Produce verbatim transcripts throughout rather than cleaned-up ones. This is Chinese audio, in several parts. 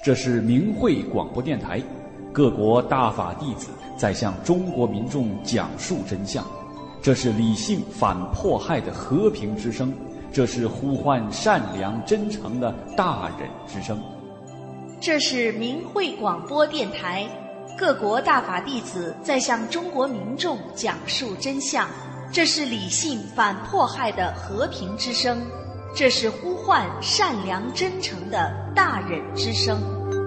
这是明慧广播电台，各国大法弟子在向中国民众讲述真相。这是理性反迫害的和平之声，这是呼唤善良真诚的大忍之声。 这是明慧广播电台，各国大法弟子在向中国民众讲述真相。这是理性反迫害的和平之声，这是呼唤善良真诚的大忍之声。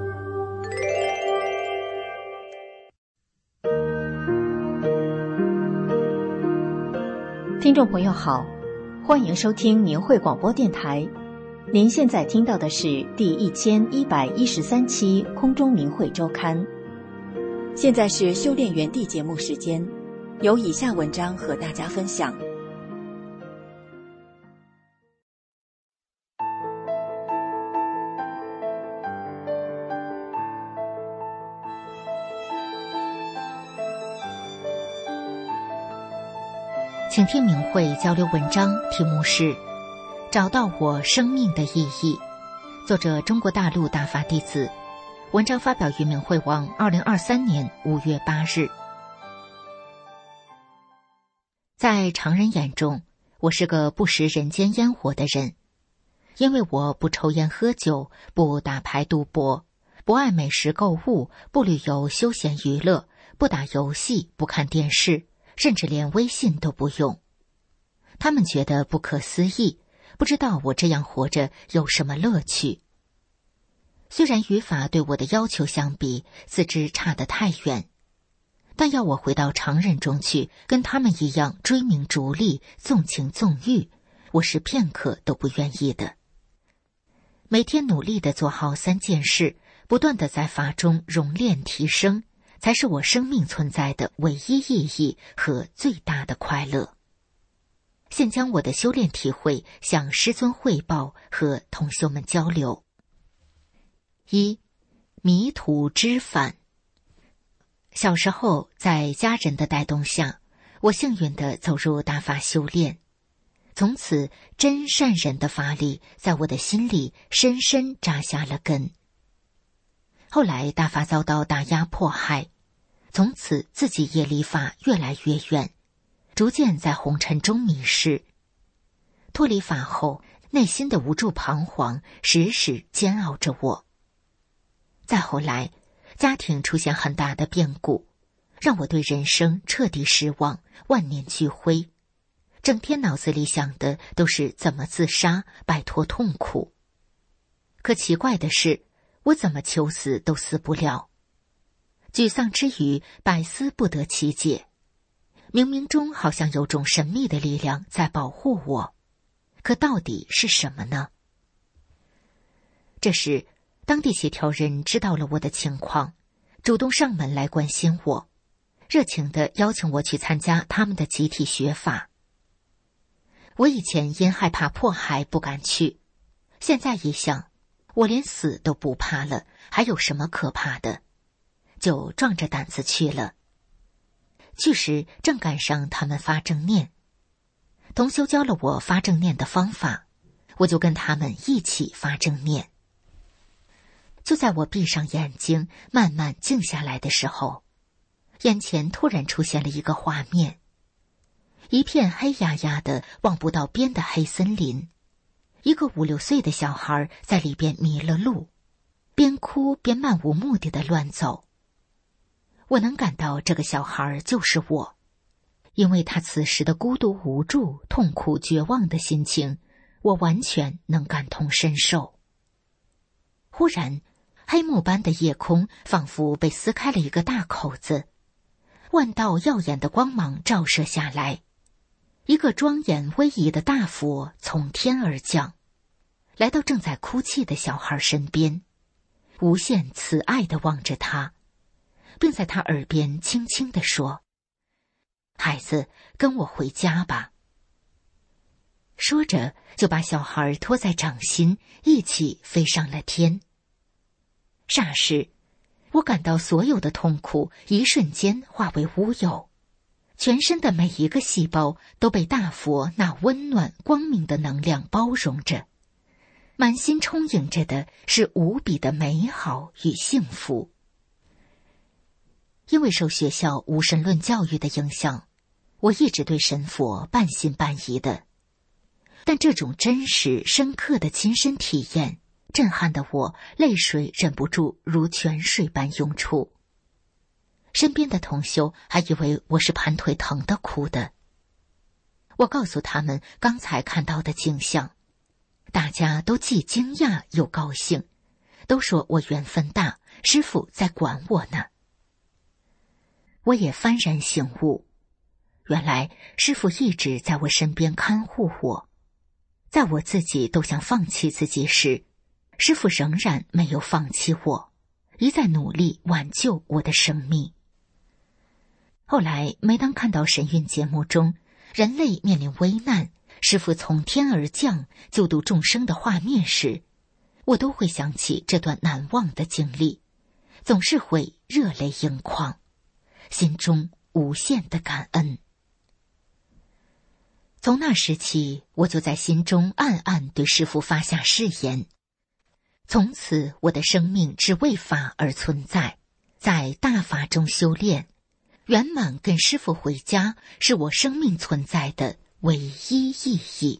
听众朋友好，欢迎收听明慧广播电台。您现在听到的是第一千一百一十三期空中明慧周刊。现在是修炼园地节目时间，有以下文章和大家分享。 请听明慧交流文章，题目是找到我生命的意义，作者中国大陆大法弟子，文章发表于明慧网二零二三年五月八日。在常人眼中，我是个不食人间烟火的人，因为我不抽烟喝酒，不打牌赌博，不爱美食购物，不旅游休闲娱乐，不打游戏，不看电视，甚至连微信都不用。他们觉得不可思议，不知道我这样活着有什么乐趣。虽然语法对我的要求相比，自知差得太远，但要我回到常人中去，跟他们一样追名逐利，纵情纵欲，我是片刻都不愿意的。每天努力地做好三件事，不断地在法中熔炼提升，才是我生命存在的唯一意义和最大的快乐。现将我的修炼体会向师尊汇报和同修们交流。一、迷途知返。小时候在家人的带动下，我幸运地走入大法修炼，从此真善忍的法理在我的心里深深扎下了根。后来大法遭到打压迫害，从此自己业离法越来越远，逐渐在红尘中迷失。脱离法后，内心的无助彷徨时时煎熬着我。再后来，家庭出现很大的变故，让我对人生彻底失望，万念俱灰，整天脑子里想的都是怎么自杀，摆脱痛苦。可奇怪的是，我怎么求死都死不了。沮丧之余，百思不得其解。冥冥中好像有种神秘的力量在保护我，可到底是什么呢？这时，当地协调人知道了我的情况，主动上门来关心我，热情地邀请我去参加他们的集体学法。我以前因害怕迫害不敢去，现在一想，我连死都不怕了，还有什么可怕的？就壮着胆子去了。去时正赶上他们发正念，同修教了我发正念的方法，我就跟他们一起发正念。就在我闭上眼睛慢慢静下来的时候，眼前突然出现了一个画面，一片黑压压的望不到边的黑森林，一个五六岁的小孩在里边迷了路，边哭边漫无目的的乱走。我能感到这个小孩就是我，因为他此时的孤独无助、痛苦绝望的心情，我完全能感同身受。忽然，黑幕般的夜空仿佛被撕开了一个大口子，万道耀眼的光芒照射下来，一个庄严威仪的大佛从天而降，来到正在哭泣的小孩身边，无限慈爱地望着他，并在他耳边轻轻地说：“孩子，跟我回家吧。”说着就把小孩托在掌心，一起飞上了天。霎时，我感到所有的痛苦一瞬间化为乌有，全身的每一个细胞都被大佛那温暖光明的能量包容着， 满心充盈着的是无比的美好与幸福。因为受学校无神论教育的影响，我一直对神佛半信半疑的。但这种真实深刻的亲身体验，震撼的我泪水忍不住如泉水般涌出。身边的同修还以为我是盘腿疼的哭的。我告诉他们刚才看到的景象，大家都既惊讶又高兴，都说我缘分大，师父在管我呢。我也幡然醒悟，原来师父一直在我身边看护我，在我自己都想放弃自己时，师父仍然没有放弃我，一再努力挽救我的生命。后来每当看到神韵节目中人类面临危难，师父从天而降救度众生的画面时，我都会想起这段难忘的经历，总是会热泪盈眶，心中无限的感恩。从那时起，我就在心中暗暗对师父发下誓言，从此我的生命只为法而存在，在大法中修炼，圆满跟师父回家是我生命存在的唯一意义。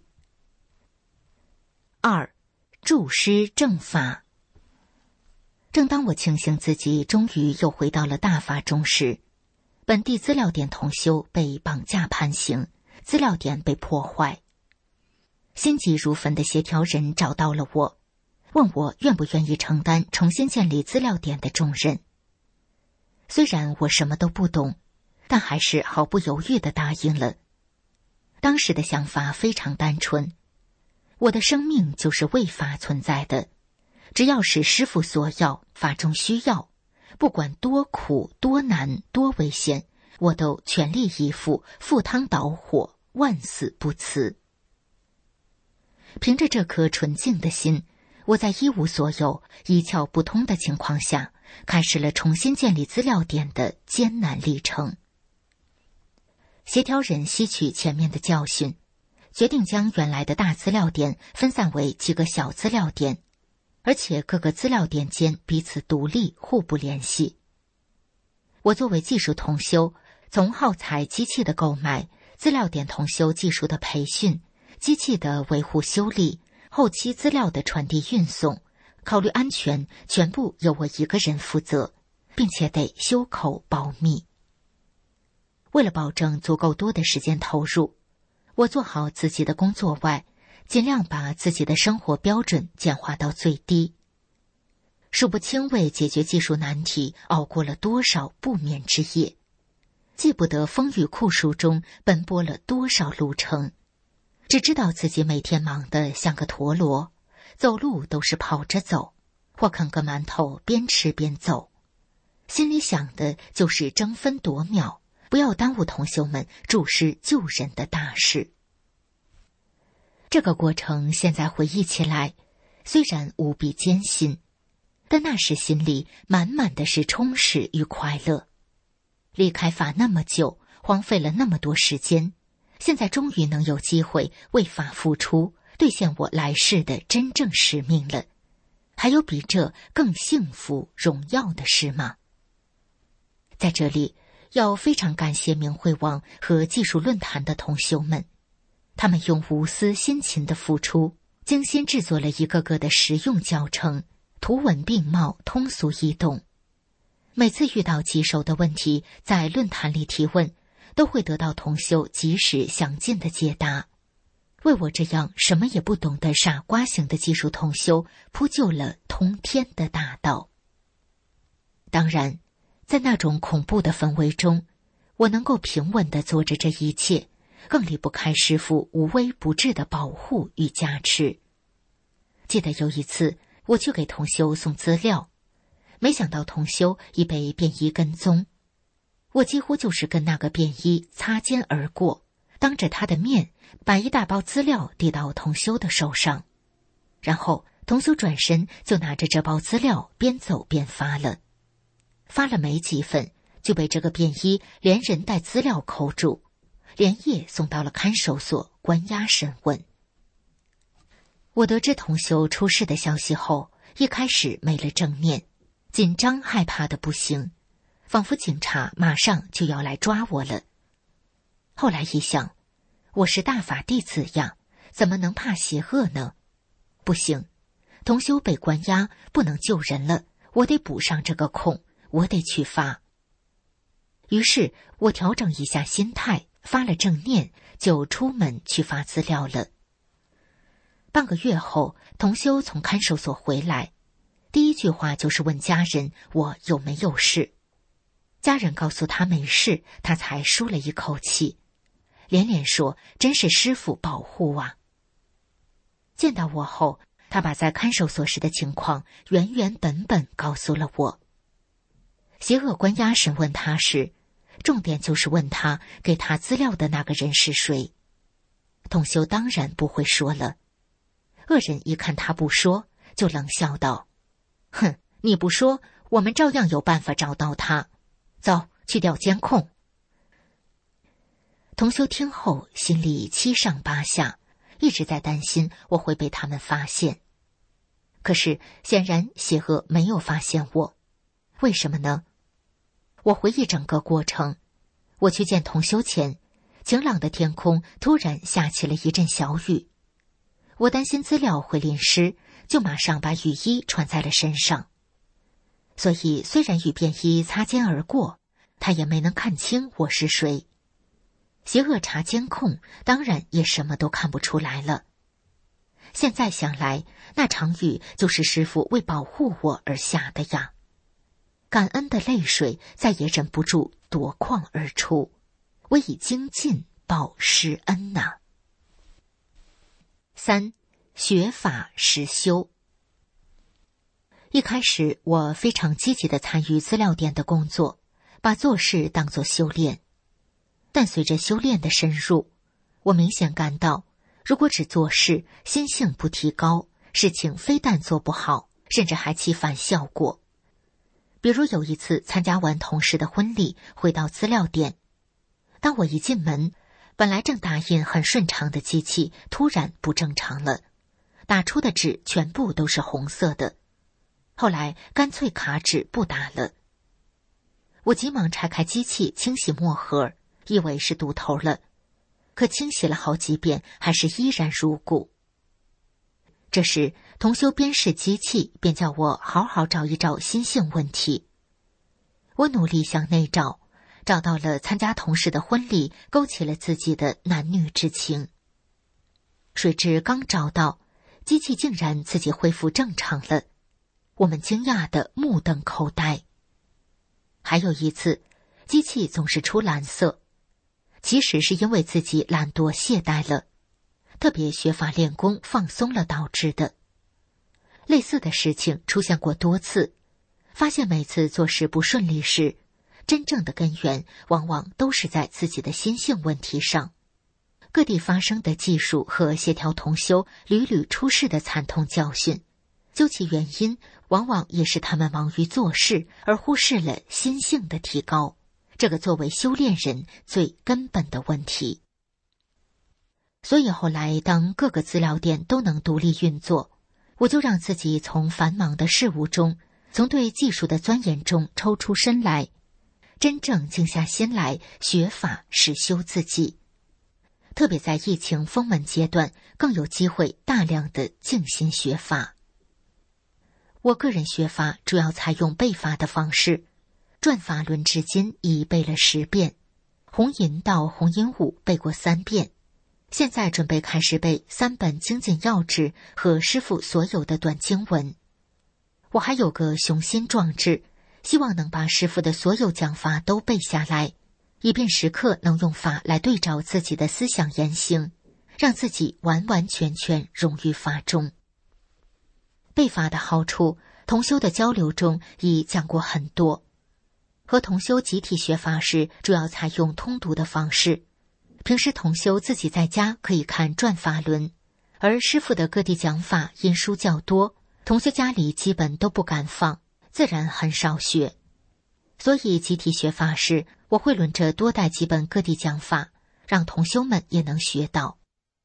二，注师正法。正当我庆幸自己终于又回到了大法中时，本地资料点同修被绑架判刑，资料点被破坏。心急如焚的协调人找到了我，问我愿不愿意承担重新建立资料点的重任。虽然我什么都不懂，但还是毫不犹豫地答应了。当时的想法非常单纯，我的生命就是为法存在的，只要是师父所要，法中需要，不管多苦多难多危险，我都全力以赴，赴汤蹈火，万死不辞。凭着这颗纯净的心，我在一无所有、一窍不通的情况下，开始了重新建立资料点的艰难历程。协调人吸取前面的教训，决定将原来的大资料点分散为几个小资料点，而且各个资料点间彼此独立，互不联系。我作为技术同修，从耗材机器的购买、资料点同修技术的培训、机器的维护修理、后期资料的传递运送，考虑安全，全部由我一个人负责，并且得修口保密。为了保证足够多的时间投入，我做好自己的工作外，尽量把自己的生活标准简化到最低。数不清为解决技术难题熬过了多少不眠之夜，记不得风雨酷暑中奔波了多少路程，只知道自己每天忙得像个陀螺，走路都是跑着走，或啃个馒头边吃边走，心里想的就是争分夺秒，不要耽误同修们注师救人的大事。这个过程现在回忆起来，虽然无比艰辛，但那时心里满满的是充实与快乐。离开法那么久，荒废了那么多时间，现在终于能有机会为法付出，兑现我来世的真正使命了。还有比这更幸福荣耀的事吗？在这里要非常感谢明慧网和技术论坛的同修们，他们用无私辛勤的付出，精心制作了一个个的实用教程，图文并茂，通俗易懂。每次遇到棘手的问题，在论坛里提问，都会得到同修及时详尽的解答，为我这样什么也不懂的傻瓜型的技术同修铺就了通天的大道。当然，在那种恐怖的氛围中，我能够平稳地做着这一切，更离不开师父无微不至的保护与加持。记得有一次，我去给同修送资料，没想到同修已被便衣跟踪，我几乎就是跟那个便衣擦肩而过，当着他的面把一大包资料递到同修的手上，然后同修转身就拿着这包资料边走边发了。发了没几份，就被这个便衣连人带资料扣住，连夜送到了看守所关押审问。 我得知同修出事的消息后，一开始没了正念，紧张害怕的不行，仿佛警察马上就要来抓我了。后来一想，我是大法弟子呀，怎么能怕邪恶呢？不行，同修被关押，不能救人了，我得补上这个空，我得去发。于是我调整一下心态，发了正念，就出门去发资料了。半个月后，同修从看守所回来，第一句话就是问家人我有没有事。家人告诉他没事，他才舒了一口气，连连说真是师父保护啊。见到我后，他把在看守所时的情况原原本本告诉了我。邪恶关押审问他时，重点就是问他给他资料的那个人是谁。同修当然不会说了。恶人一看他不说，就冷笑道：哼，你不说，我们照样有办法找到他。走，去调监控。同修听后心里七上八下，一直在担心我会被他们发现。可是显然邪恶没有发现我，为什么呢？我回忆整个过程，我去见同修前，晴朗的天空突然下起了一阵小雨。我担心资料会淋湿，就马上把雨衣穿在了身上。所以虽然与便衣擦肩而过，他也没能看清我是谁。邪恶查监控，当然也什么都看不出来了。现在想来，那场雨就是师父为保护我而下的呀。感恩的泪水再也忍不住夺眶而出，我以精进报师恩呐、啊。三，学法实修。一开始我非常积极地参与资料点的工作，把做事当作修炼。但随着修炼的深入，我明显感到，如果只做事，心性不提高，事情非但做不好，甚至还起反效果。比如有一次参加完同事的婚礼，回到资料点，当我一进门，本来正打印很顺畅的机器突然不正常了，打出的纸全部都是红色的，后来干脆卡纸不打了。我急忙拆开机器清洗墨盒，以为是堵头了，可清洗了好几遍还是依然如故。这时同修边试机器，便叫我好好找一找心性问题。我努力向内找，找到了参加同事的婚礼勾起了自己的男女之情。谁知刚找到，机器竟然自己恢复正常了，我们惊讶得目瞪口呆。还有一次，机器总是出蓝色，其实是因为自己懒惰懈怠了，特别学法练功放松了导致的。类似的事情出现过多次，发现每次做事不顺利时，真正的根源往往都是在自己的心性问题上。各地发生的技术和协调同修屡屡出事的惨痛教训，究其原因，往往也是他们忙于做事，而忽视了心性的提高，这个作为修炼人最根本的问题。所以后来当各个资料点都能独立运作，我就让自己从繁忙的事物中，从对技术的钻研中抽出身来，真正静下心来学法实修自己。特别在疫情封门阶段，更有机会大量的静心学法。我个人学法主要采用背法的方式，转法轮至今已背了十遍，红银到红银五背过三遍，现在准备开始背三本精进要旨和师父所有的短经文。我还有个雄心壮志，希望能把师父的所有讲法都背下来，以便时刻能用法来对照自己的思想言行，让自己完完全全融于法中。背法的好处，同修的交流中已讲过很多。和同修集体学法时，主要采用通读的方式。平时同修自己在家可以看转法轮，而师父的各地讲法因书较多，同修家里基本都不敢放，自然很少学。所以集体学法时，我会轮着多带几本各地讲法，让同修们也能学到。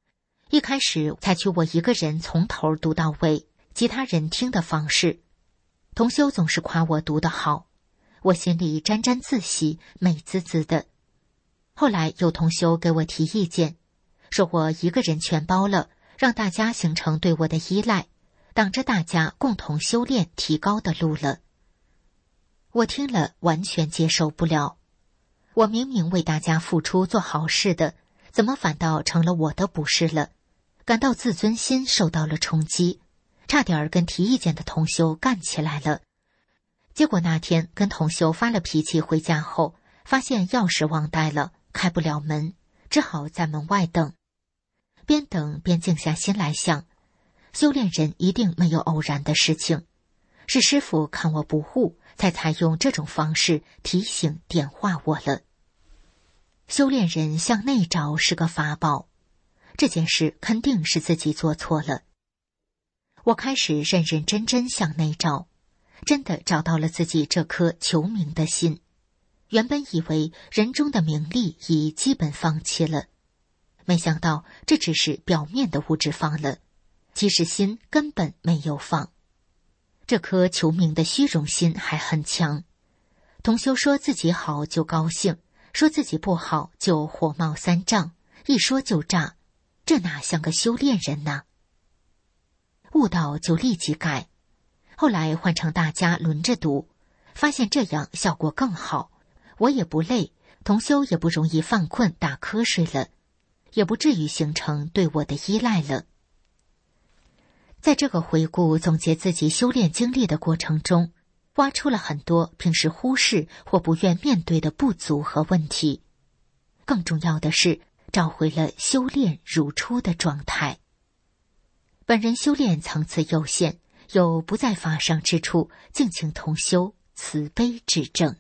一开始采取我一个人从头读到尾，其他人听的方式。同修总是夸我读得好，我心里沾沾自喜，美滋滋的。后来有同修给我提意见，说我一个人全包了，让大家形成对我的依赖，挡着大家共同修炼提高的路了。我听了完全接受不了，我明明为大家付出做好事的，怎么反倒成了我的不是了？感到自尊心受到了冲击，差点跟提意见的同修干起来了。结果那天跟同修发了脾气回家后，发现钥匙忘带了，开不了门，只好在门外等。边等边静下心来想，修炼人一定没有偶然的事情，是师父看我不悟，才采用这种方式提醒点化我了。修炼人向内找是个法宝，这件事肯定是自己做错了。我开始认认真真向内找，真的找到了自己这颗求名的心。原本以为人中的名利已基本放弃了，没想到这只是表面的物质放了，其实心根本没有放。这颗求名的虚荣心还很强，同修说自己好就高兴，说自己不好就火冒三丈，一说就炸，这哪像个修炼人呢？悟到就立即改，后来换成大家轮着读，发现这样效果更好，我也不累，同修也不容易犯困打瞌睡了，也不至于形成对我的依赖了。在这个回顾总结自己修炼经历的过程中，挖出了很多平时忽视或不愿面对的不足和问题。更重要的是，找回了修炼如初的状态。本人修炼层次有限，有不在法上之处，敬请同修慈悲指正。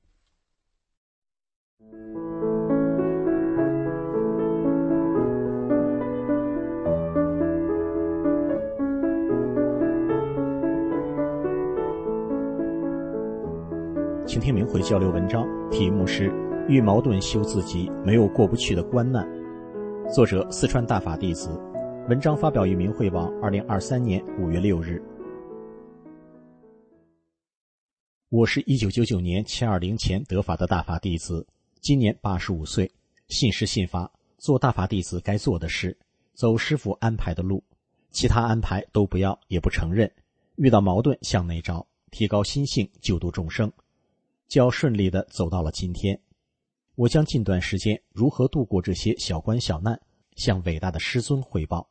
请听明慧交流文章，题目是《遇矛盾修自己，没有过不去的关难》，作者四川大法弟子。文章发表于明慧网二零二三年五月六日。我是一九九九年七二零前得法的大法弟子，今年八十五岁，信师信法，做大法弟子该做的事，走师父安排的路，其他安排都不要也不承认。遇到矛盾向内找，提高心性，救度众生，较顺利地走到了今天。我将近段时间如何度过这些小关小难，向伟大的师尊汇报。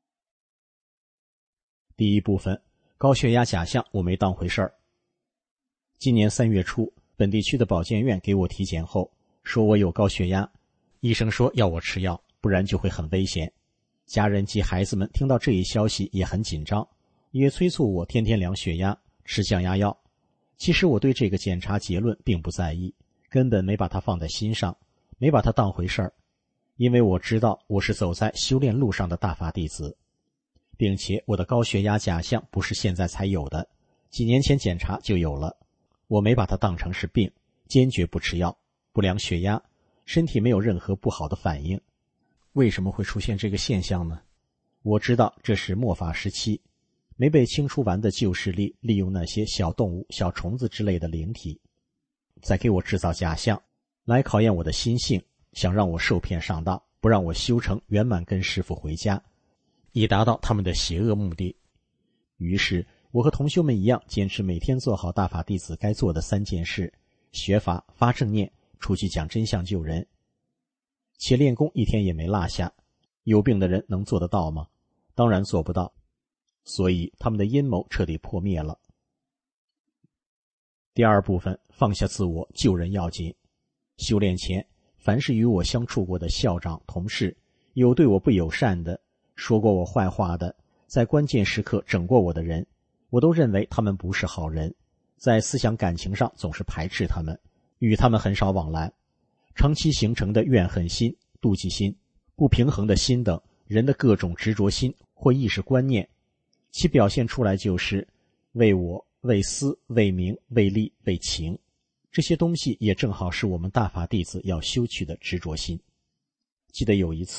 第一部分，高血压假象我没当回事儿。今年三月初，本地区的保健院给我体检后，说我有高血压，医生说要我吃药，不然就会很危险。家人及孩子们听到这一消息也很紧张，也催促我天天量血压，吃降压药。其实我对这个检查结论并不在意，根本没把它放在心上，没把它当回事儿，因为我知道我是走在修炼路上的大法弟子，并且我的高血压假象不是现在才有的，几年前检查就有了。我没把它当成是病，坚决不吃药，不量血压，身体没有任何不好的反应。为什么会出现这个现象呢？我知道这是末法时期没被清除完的旧势力利用那些小动物、小虫子之类的灵体，在给我制造假象，来考验我的心性，想让我受骗上当，不让我修成圆满跟师父回家，以达到他们的邪恶目的。于是我和同修们一样，坚持每天做好大法弟子该做的三件事：学法、发正念、出去讲真相救人。且练功一天也没落下。有病的人能做得到吗？当然做不到。所以他们的阴谋彻底破灭了。第二部分，放下自我，救人要紧。修炼前，凡是与我相处过的校长、同事，有对我不友善的，说过我坏话的，在关键时刻整过我的人，我都认为他们不是好人，在思想感情上总是排斥他们，与他们很少往来。长期形成的怨恨心、妒忌心、不平衡的心等人的各种执着心或意识观念，其表现出来就是为我、为私、为名、为利、为情。这些东西也正好是我们大法弟子要修去的执着心。记得有一次，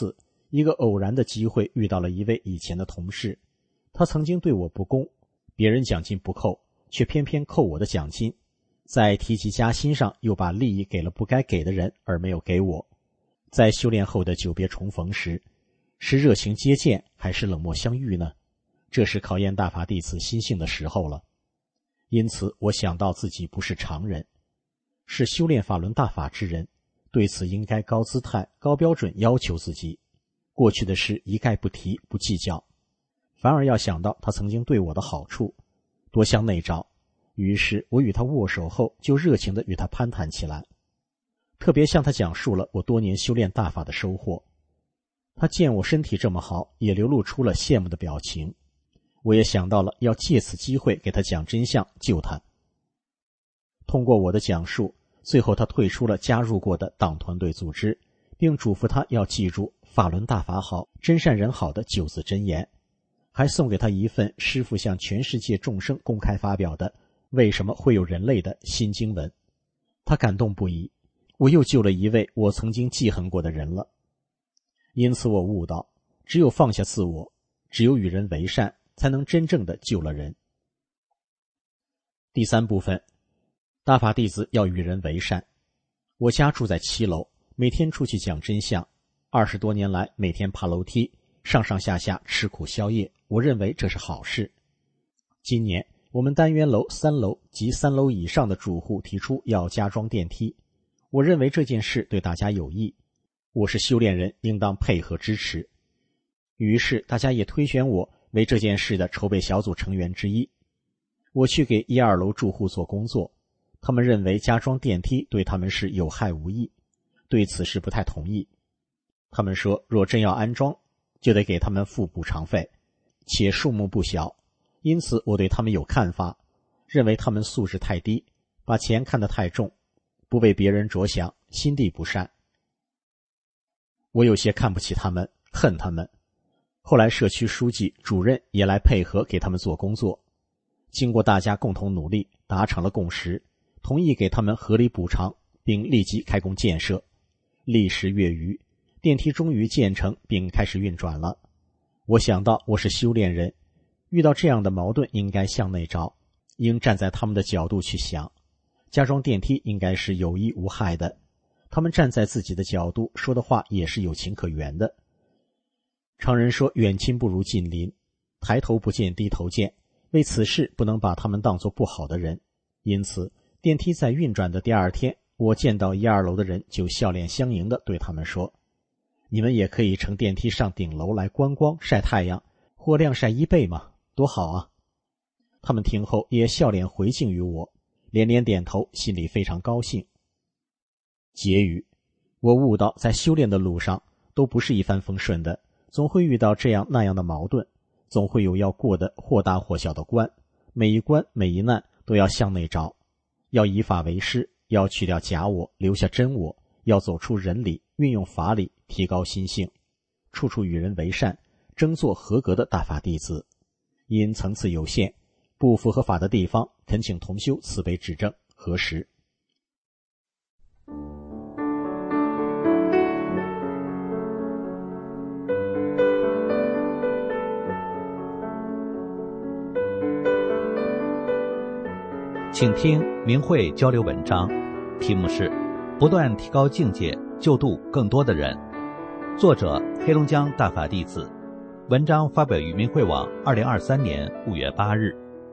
一个偶然的机会遇到了一位以前的同事，他曾经对我不公，别人奖金不扣，却偏偏扣我的奖金，在提及加薪上又把利益给了不该给的人，而没有给我。在修炼后的久别重逢时，是热情接见还是冷漠相遇呢？这是考验大法弟子心性的时候了。因此我想到自己不是常人，是修炼法轮大法之人，对此应该高姿态高标准要求自己，过去的事一概不提不计较，反而要想到他曾经对我的好处，多向内找。于是我与他握手后，就热情地与他攀谈起来，特别向他讲述了我多年修炼大法的收获。他见我身体这么好，也流露出了羡慕的表情。我也想到了要借此机会给他讲真相，救他。通过我的讲述，最后他退出了加入过的党团队组织，并嘱咐他要记住法轮大法好，真善人好的九字真言，还送给他一份师父向全世界众生公开发表的为什么会有人类的新经文。他感动不已，我又救了一位我曾经记恨过的人了。因此我悟到，只有放下自我，只有与人为善，才能真正的救了人。第三部分，大法弟子要与人为善。我家住在七楼，每天出去讲真相，二十多年来每天爬楼梯，上上下下吃苦宵夜，我认为这是好事。今年我们单元楼三楼及三楼以上的住户提出要加装电梯，我认为这件事对大家有益，我是修炼人，应当配合支持。于是大家也推选我为这件事的筹备小组成员之一。我去给一二楼住户做工作，他们认为加装电梯对他们是有害无益，对此事不太同意。他们说若真要安装，就得给他们付补偿费，且数目不小。因此我对他们有看法，认为他们素质太低，把钱看得太重，不为别人着想，心地不善。我有些看不起他们，恨他们。后来社区书记、主任也来配合给他们做工作，经过大家共同努力，达成了共识，同意给他们合理补偿，并立即开工建设。历时月余，电梯终于建成并开始运转了。我想到我是修炼人，遇到这样的矛盾应该向内找，应站在他们的角度去想，加装电梯应该是有益无害的，他们站在自己的角度说的话也是有情可原的。常人说远亲不如近邻，抬头不见低头见，为此事不能把他们当作不好的人。因此电梯在运转的第二天，我见到一二楼的人就笑脸相迎地对他们说，你们也可以乘电梯上顶楼来观光晒太阳，或晾晒衣被嘛，多好啊。他们听后也笑脸回敬于我，连连点头，心里非常高兴。结语，我悟到在修炼的路上都不是一帆风顺的，总会遇到这样那样的矛盾，总会有要过的或大或小的关，每一关每一难都要向内找，要以法为师，要去掉假我，留下真我，要走出人理，运用法理，提高心性，处处与人为善，争做合格的大法弟子。因层次有限，不符合法的地方，恳请同修慈悲指正核实。 请听明慧交流文章，题目是不断提高境界，救度更多的人。作者黑龙江大法弟子，文章发表于明慧网二零二三年五月八日。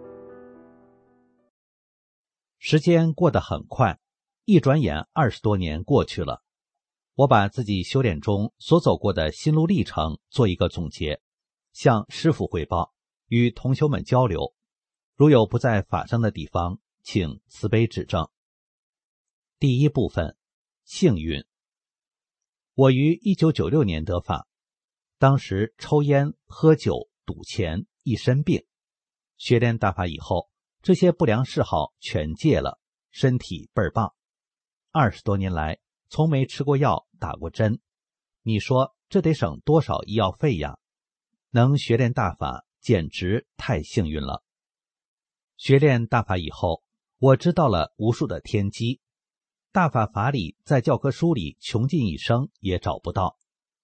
时间过得很快，一转眼二十多年过去了。我把自己修炼中所走过的心路历程做一个总结，向师父汇报，与同修们交流。如有不在法上的地方，请慈悲指正。第一部分，幸运。我于一九九六年得法，当时抽烟、喝酒、赌钱，一身病。学练大法以后，这些不良嗜好全戒了，身体倍儿棒。二十多年来，从没吃过药、打过针。你说这得省多少医药费呀？能学练大法，简直太幸运了。学练大法以后，我知道了无数的天机，大法法理在教科书里穷尽一生也找不到。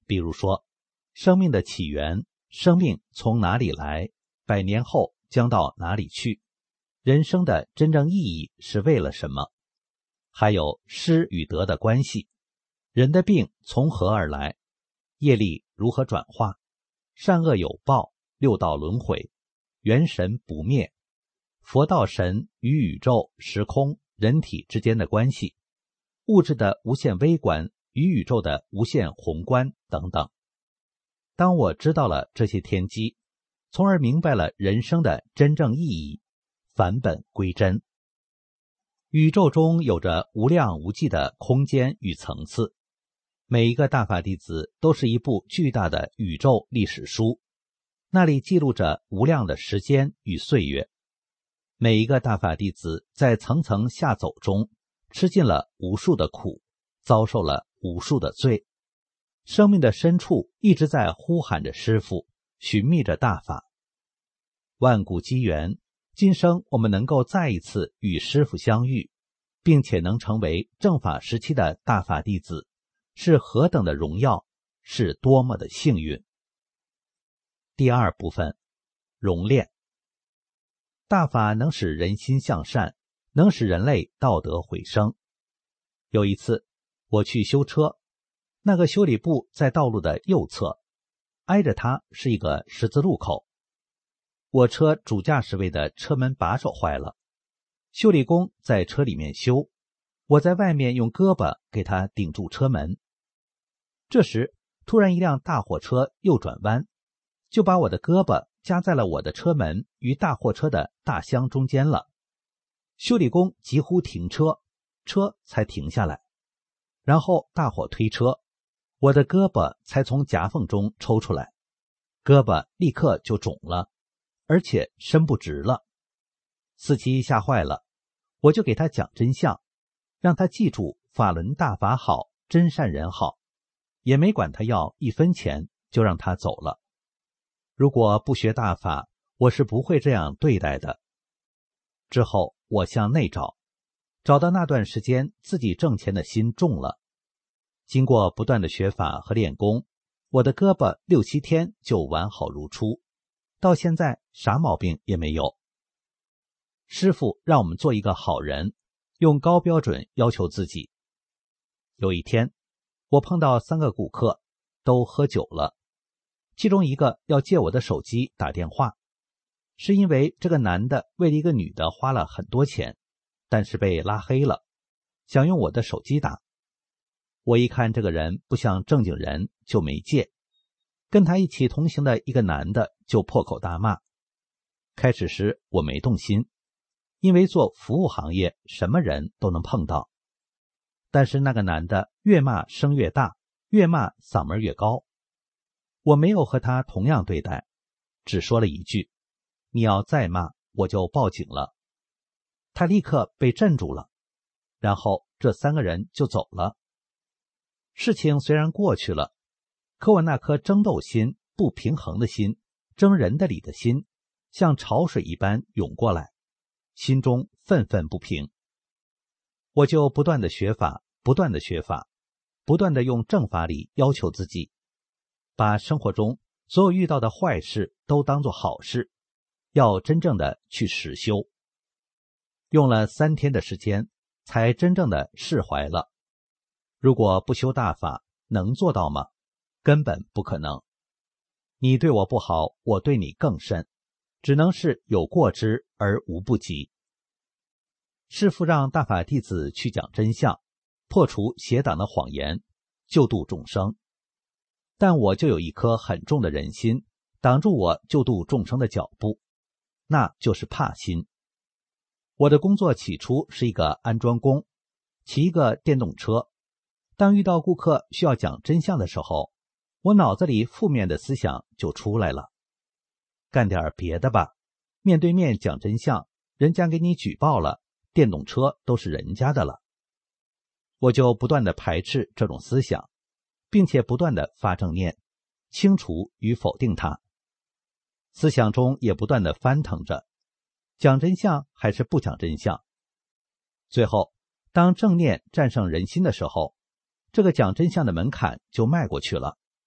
比如说，生命的起源，生命从哪里来，百年后将到哪里去，人生的真正意义是为了什么，还有失与得的关系，人的病从何而来，业力如何转化，善恶有报，六道轮回，元神不灭，佛道神与宇宙、时空、人体之间的关系，物质的无限微观与宇宙的无限宏观等等。当我知道了这些天机，从而明白了人生的真正意义，返本归真。宇宙中有着无量无际的空间与层次，每一个大法弟子都是一部巨大的宇宙历史书，那里记录着无量的时间与岁月。每一个大法弟子在层层下走中吃尽了无数的苦，遭受了无数的罪，生命的深处一直在呼喊着师父，寻觅着大法。万古机缘，今生我们能够再一次与师父相遇，并且能成为正法时期的大法弟子，是何等的荣耀，是多么的幸运。第二部分，熔炼。大法能使人心向善，能使人类道德回升。有一次我去修车，那个修理部在道路的右侧，挨着它是一个十字路口。我车主驾驶位的车门把手坏了，修理工在车里面修，我在外面用胳膊给他顶住车门。这时突然一辆大货车右转弯，就把我的胳膊夹在了我的车门与大货车的大箱中间了。修理工急呼停车，车才停下来，然后大伙推车，我的胳膊才从夹缝中抽出来，胳膊立刻就肿了，而且伸不直了。司机吓坏了，我就给他讲真相，让他记住法轮大法好，真善人好，也没管他要一分钱，就让他走了。如果不学大法，我是不会这样对待的。之后我向内找，找到那段时间自己挣钱的心重了。经过不断的学法和练功，我的胳膊六七天就完好如初，到现在啥毛病也没有。师父让我们做一个好人，用高标准要求自己。有一天我碰到三个顾客，都喝酒了，其中一个要借我的手机打电话，是因为这个男的为了一个女的花了很多钱，但是被拉黑了，想用我的手机打。我一看这个人不像正经人，就没借。跟他一起同行的一个男的就破口大骂。开始时我没动心，因为做服务行业什么人都能碰到。但是那个男的越骂声越大，越骂嗓门越高。我没有和他同样对待，只说了一句：你要再骂我就报警了。他立刻被镇住了，然后这三个人就走了。事情虽然过去了，可我那颗争斗心、不平衡的心、争人的理的心，像潮水一般涌过来，心中愤愤不平。我就不断的学法，不断的学法，不断的用正法理要求自己，把生活中所有遇到的坏事都当作好事，要真正的去实修。用了三天的时间，才真正的释怀了。如果不修大法，能做到吗？根本不可能。你对我不好，我对你更甚，只能是有过之而无不及。师父让大法弟子去讲真相，破除邪党的谎言，救度众生。但我就有一颗很重的忍心，挡住我救度众生的脚步，那就是怕心。我的工作起初是一个安装工，骑一个电动车。当遇到顾客需要讲真相的时候，我脑子里负面的思想就出来了。干点别的吧，面对面讲真相，人家给你举报了，电动车都是人家的了。我就不断的排斥这种思想，并且不断的发正念，清除与否定它。思想中也不断的翻腾着，讲真相还是不讲真相。最后，当正念战胜人心的时候，这个讲真相的门槛就迈过去了，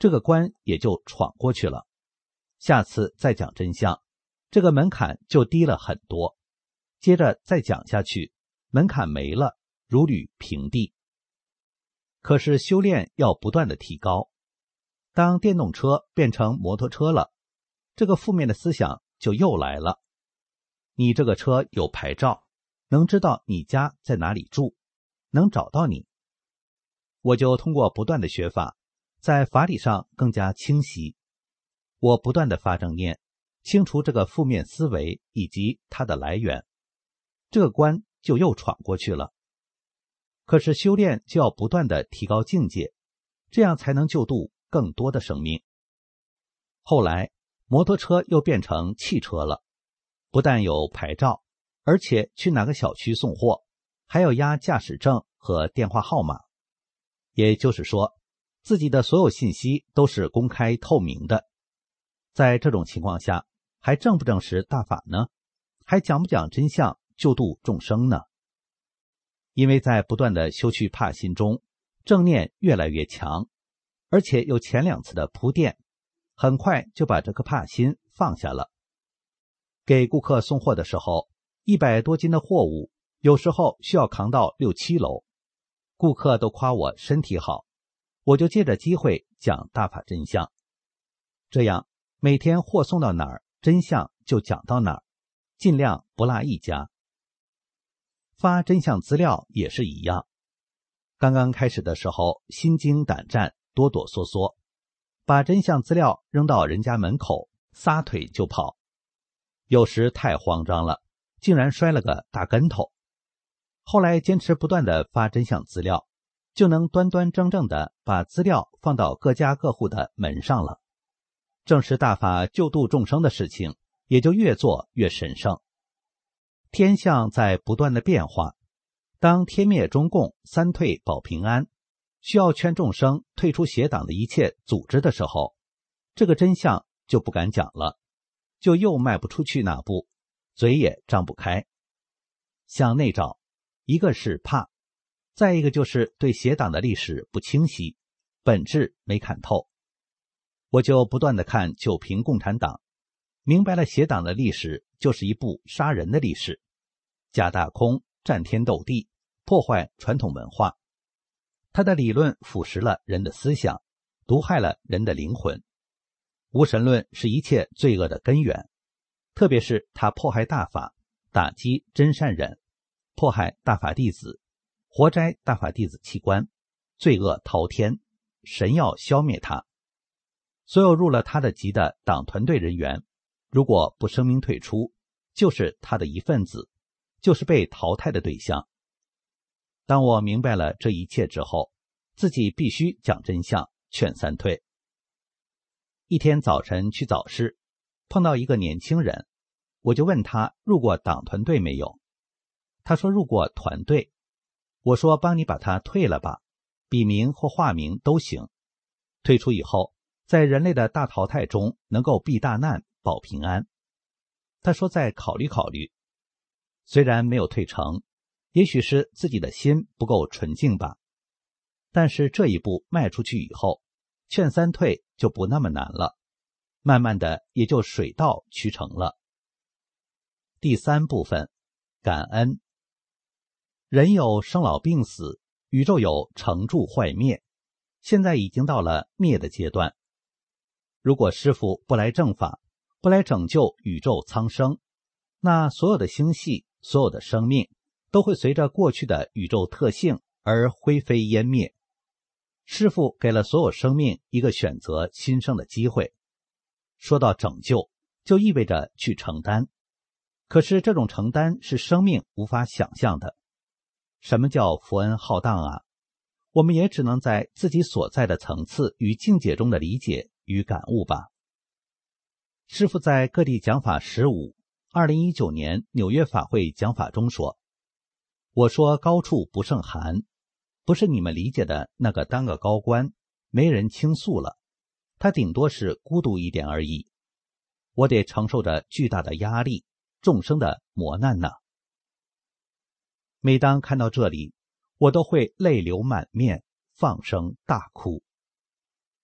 这个关也就闯过去了。下次再讲真相，这个门槛就低了很多。接着再讲下去，门槛没了，如履平地。可是修炼要不断的提高。当电动车变成摩托车了，这个负面的思想就又来了。你这个车有牌照，能知道你家在哪里住，能找到你。我就通过不断的学法，在法理上更加清晰。我不断的发正念，清除这个负面思维以及它的来源，这个关就又闯过去了。可是修炼就要不断的提高境界，这样才能救度更多的生命。后来摩托车又变成汽车了，不但有牌照，而且去哪个小区送货还要押驾驶证和电话号码。也就是说，自己的所有信息都是公开透明的。在这种情况下，还正不正视大法呢？还讲不讲真相，救度众生呢？因为在不断的修去怕心中，正念越来越强，而且有前两次的铺垫，很快就把这颗怕心放下了。给顾客送货的时候，一百多斤的货物，有时候需要扛到六七楼，顾客都夸我身体好，我就借着机会讲大法真相。这样每天货送到哪儿，真相就讲到哪儿，尽量不落一家。发真相资料也是一样，刚刚开始的时候心惊胆战，哆哆嗦嗦，把真相资料扔到人家门口，撒腿就跑。有时太慌张了，竟然摔了个大跟头。后来坚持不断的发真相资料，就能端端正正的把资料放到各家各户的门上了。正是大法救度众生的事情，也就越做越神圣。天象在不断的变化，当天灭中共，三退保平安，需要劝众生退出邪党的一切组织的时候，这个真相就不敢讲了，就又迈不出去那步，嘴也张不开。向内找，一个是怕，再一个就是对邪党的历史不清晰，本质没看透。我就不断的看九评共产党，明白了邪党的历史就是一部杀人的历史，假大空，战天斗地，破坏传统文化。他的理论腐蚀了人的思想，毒害了人的灵魂。无神论是一切罪恶的根源，特别是他迫害大法，打击真善忍，迫害大法弟子，活摘大法弟子器官，罪恶滔天，神要消灭他。所有入了他的籍的党团队人员，如果不声明退出，就是他的一份子，就是被淘汰的对象。当我明白了这一切之后，自己必须讲真相，劝三退。一天早晨去早市，碰到一个年轻人，我就问他入过党团队没有。他说入过团队。我说帮你把他退了吧，笔名或化名都行。退出以后，在人类的大淘汰中能够避大难，保平安。他说再考虑考虑。虽然没有退成，也许是自己的心不够纯净吧，但是这一步迈出去以后，劝三退就不那么难了，慢慢的也就水到渠成了。第三部分，感恩。人有生老病死，宇宙有成住坏灭，现在已经到了灭的阶段。如果师父不来正法，不来拯救宇宙苍生，那所有的星系，所有的生命都会随着过去的宇宙特性而灰飞烟灭。师父给了所有生命一个选择新生的机会。说到拯救，就意味着去承担，可是这种承担是生命无法想象的。什么叫佛恩浩荡啊？我们也只能在自己所在的层次与境界中的理解与感悟吧。师父在各地讲法十五二零一九年纽约法会讲法中说，我说高处不胜寒，不是你们理解的那个当个高官，没人倾诉了，他顶多是孤独一点而已。我得承受着巨大的压力，众生的磨难呢。每当看到这里，我都会泪流满面，放声大哭。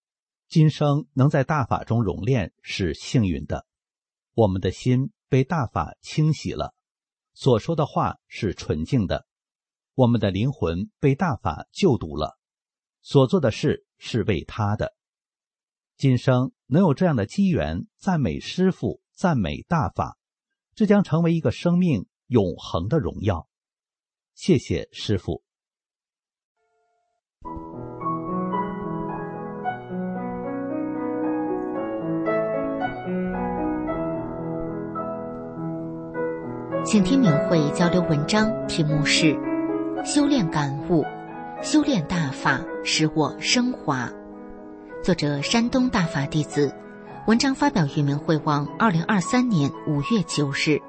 今生能在大法中熔炼是幸运的，我们的心被大法清洗了，所说的话是纯净的，我们的灵魂被大法救度了，所做的事是为他的。今生能有这样的机缘赞美师父，赞美大法，这将成为一个生命永恒的荣耀。谢谢师父。 请听明慧交流文章，题目是修炼感悟，修炼大法使我升华，作者山东大法弟子，文章发表于明慧网二零二三年五月九日。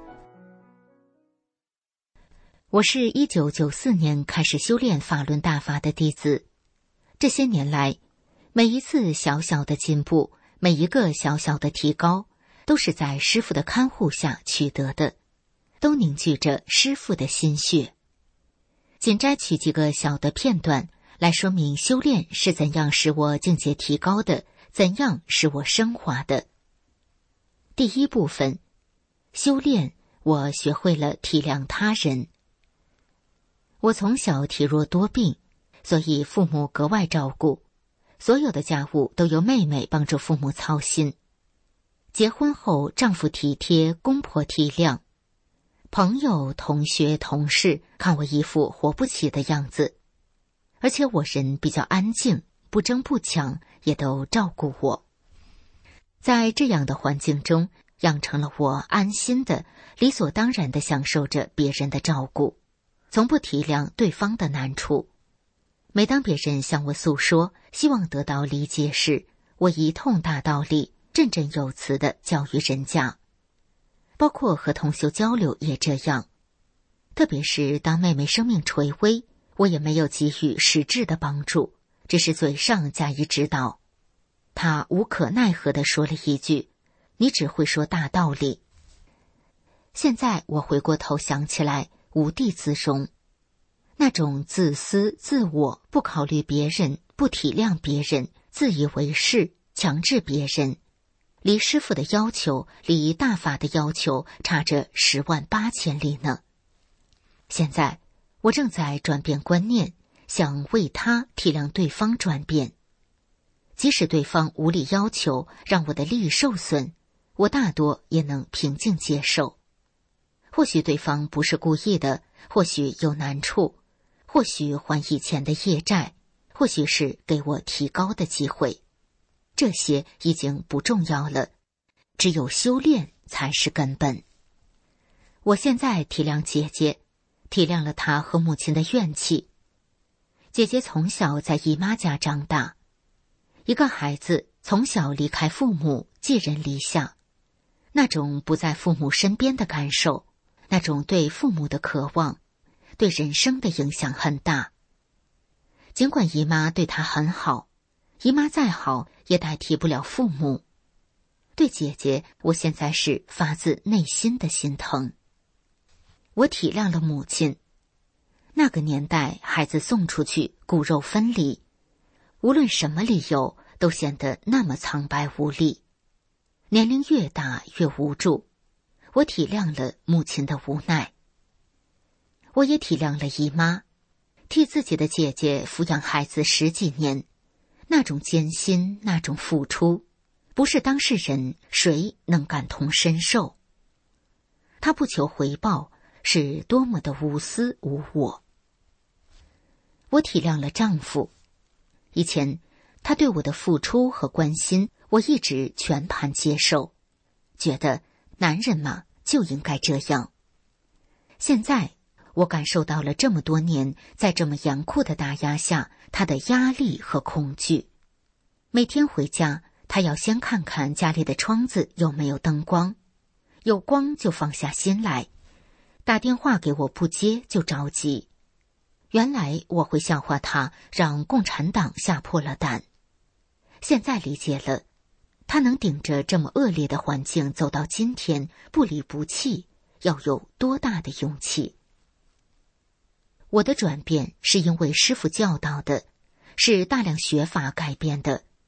我是一九九四年开始修炼法轮大法的弟子，这些年来，每一次小小的进步，每一个小小的提高，都是在师父的看护下取得的，都凝聚着师父的心血。仅摘取几个小的片段来说明修炼是怎样使我境界提高的，怎样使我升华的。第一部分，修炼，我学会了体谅他人。我从小体弱多病，所以父母格外照顾，所有的家务都由妹妹帮助父母操心。结婚后，丈夫体贴，公婆体谅，朋友、同学、同事看我一副活不起的样子，而且我人比较安静，不争不抢，也都照顾我。在这样的环境中，养成了我安心的、理所当然地享受着别人的照顾，从不体谅对方的难处。每当别人向我诉说，希望得到理解时，我一通大道理，振振有词地教育人家。包括和同修交流也这样，特别是当妹妹生命垂危，我也没有给予实质的帮助，只是嘴上加以指导。她无可奈何地说了一句：“你只会说大道理。”现在我回过头想起来，无地自容。那种自私自我，不考虑别人，不体谅别人，自以为是，强制别人，离师父的要求，离大法的要求差着十万八千里呢。现在我正在转变观念，想为他体谅对方转变。即使对方无理要求，让我的利益受损，我大多也能平静接受。或许对方不是故意的，或许有难处，或许还以前的业债，或许是给我提高的机会。这些已经不重要了，只有修炼才是根本。我现在体谅姐姐，体谅了她和母亲的怨气。姐姐从小在姨妈家长大，一个孩子从小离开父母，寄人篱下，那种不在父母身边的感受，那种对父母的渴望，对人生的影响很大。尽管姨妈对她很好，姨妈再好也代替不了父母。对姐姐，我现在是发自内心的心疼。我体谅了母亲。那个年代，孩子送出去，骨肉分离，无论什么理由，都显得那么苍白无力。年龄越大越无助，我体谅了母亲的无奈。我也体谅了姨妈，替自己的姐姐抚养孩子十几年，那种艰辛，那种付出，不是当事人谁能感同身受？她不求回报，是多么的无私无我。我体谅了丈夫，以前他对我的付出和关心，我一直全盘接受，觉得男人嘛就应该这样。现在我感受到了这么多年，在这么严酷的打压下，他的压力和恐惧。每天回家，他要先看看家里的窗子有没有灯光，有光就放下心来，打电话给我不接就着急。原来我会笑话他，让共产党吓破了胆。现在理解了，他能顶着这么恶劣的环境走到今天，不离不弃，要有多大的勇气。我的转变是因为师父教导的，是大量学法改变的。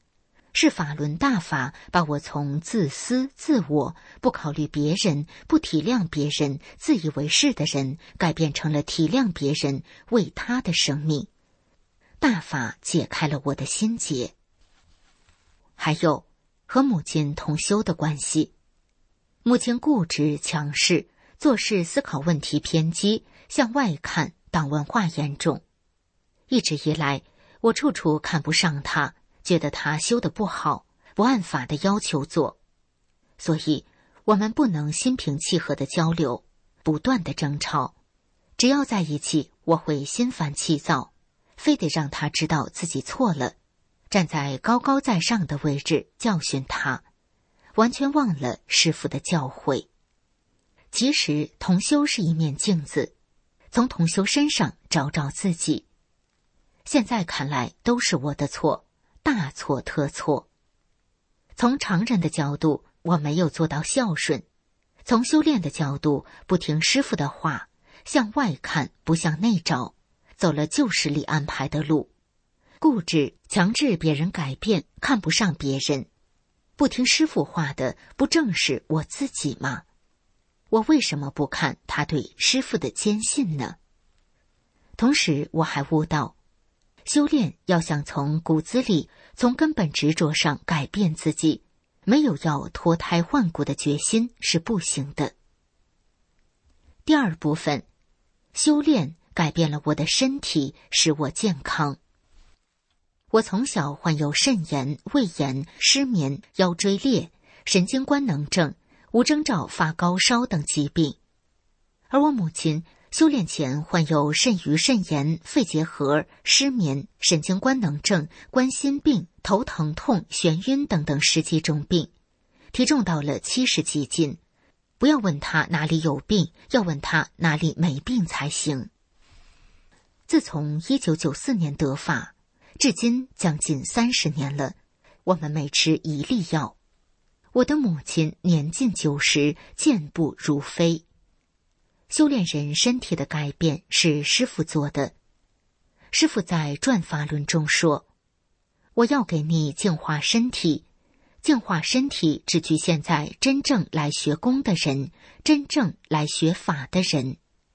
是法轮大法把我从自私、自我、不考虑别人、不体谅别人、自以为是的人，改变成了体谅别人、为他的生命。大法解开了我的心结。还有和母亲同修的关系。母亲固执强势，做事思考问题偏激，向外看党文化严重。一直以来，我处处看不上她，觉得她修得不好，不按法的要求做。所以我们不能心平气和的交流，不断的争吵。只要在一起，我会心烦气躁，非得让她知道自己错了，站在高高在上的位置教训她，完全忘了师父的教诲。其实同修是一面镜子，从同修身上找找自己。现在看来都是我的错，大错特错。从常人的角度，我没有做到孝顺；从修炼的角度，不听师父的话，向外看不向内找，走了旧时里安排的路，固执强制别人改变，看不上别人。不听师父话的，不正是我自己吗？我为什么不看他对师父的坚信呢？同时我还悟到，修炼要想从骨子里、从根本执着上改变自己，没有要脱胎换骨的决心是不行的。第二部分，修炼改变了我的身体，使我健康。我从小患有肾炎、胃炎、失眠、腰椎裂、神经官能症、无征兆发高烧等疾病，而我母亲修炼前患有肾盂肾炎、肺结核、失眠、神经官能症、冠心病、头疼痛、眩晕等等十几种病，体重到了七十几斤。不要问他哪里有病，要问他哪里没病才行。自从一九九四年得法，至今将近三十年了，我们每吃一粒药。我的母亲年近九十，健步如飞。修炼人身体的改变是师父做的。师父在转法轮中说，我要给你净化身体，净化身体只局限在真正来学功的人，真正来学法的人。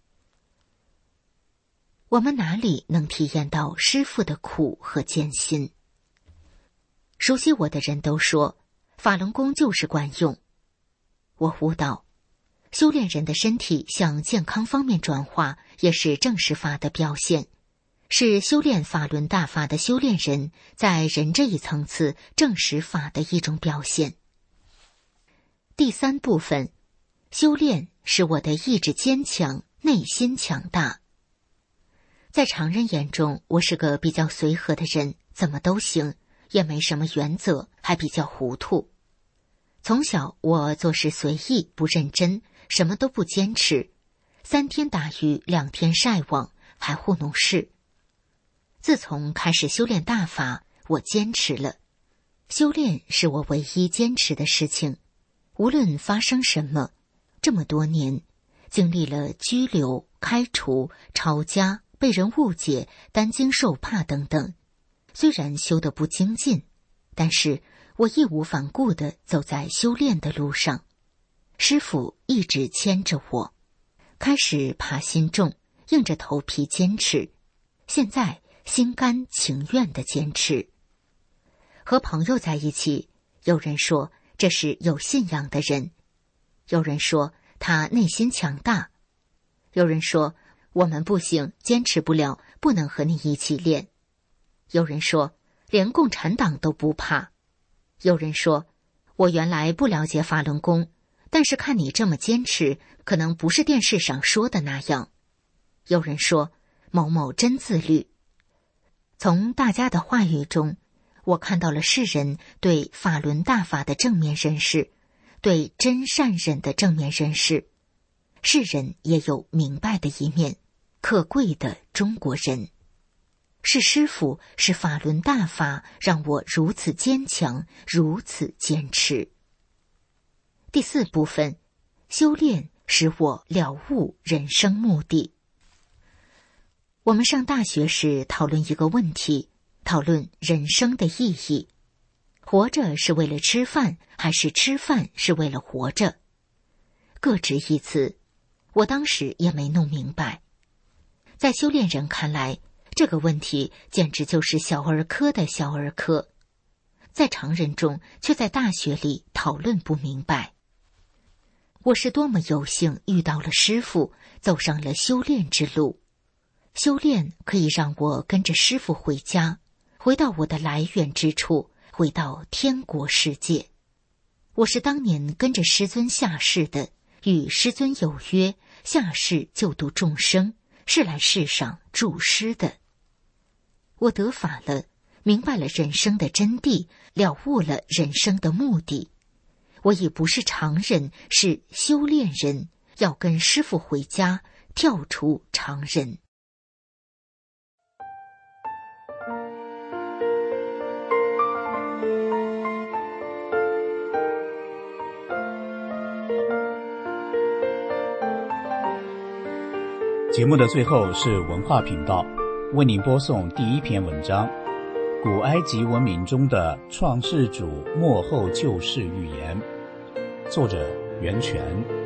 我们哪里能体验到师父的苦和艰辛？熟悉我的人都说，法轮功就是管用。我悟道，修炼人的身体向健康方面转化，也是正实法的表现，是修炼法轮大法的修炼人在人这一层次正实法的一种表现。第三部分，修炼使我的意志坚强，内心强大。在常人眼中，我是个比较随和的人，怎么都行，也没什么原则，还比较糊涂。从小我做事随意不认真，什么都不坚持，三天打鱼两天晒网，还糊弄事。自从开始修炼大法，我坚持了。修炼是我唯一坚持的事情，无论发生什么，这么多年经历了拘留、开除、吵架、被人误解、担惊受怕等等，虽然修得不精进，但是我义无反顾地走在修炼的路上。师父一直牵着我，开始怕心重，硬着头皮坚持，现在心甘情愿地坚持。和朋友在一起，有人说这是有信仰的人，有人说他内心强大，有人说我们不行，坚持不了，不能和你一起练。有人说连共产党都不怕。有人说我原来不了解法轮功，但是看你这么坚持，可能不是电视上说的那样。有人说某某真自律。从大家的话语中，我看到了世人对法轮大法的正面认识，对真善忍的正面认识。世人也有明白的一面，可贵的中国人。是师父，是法轮大法让我如此坚强，如此坚持。第四部分，修炼使我了悟人生目的。我们上大学时讨论一个问题，讨论人生的意义。 活着是为了吃饭，还是吃饭是为了活着？各执一词，我当时也没弄明白。在修炼人看来，这个问题简直就是小儿科的小儿科，在常人中却在大学里讨论不明白。我是多么有幸遇到了师父，走上了修炼之路。修炼可以让我跟着师父回家，回到我的来源之处，回到天国世界。我是当年跟着师尊下世的，与师尊有约，下世救度众生，是来世上助师的。我得法了，明白了人生的真谛，了悟了人生的目的。我已不是常人，是修炼人，要跟师父回家，跳出常人。 节目的最后是文化频道为您播送第一篇文章：古埃及文明中的创世主末后救世预言，作者袁泉。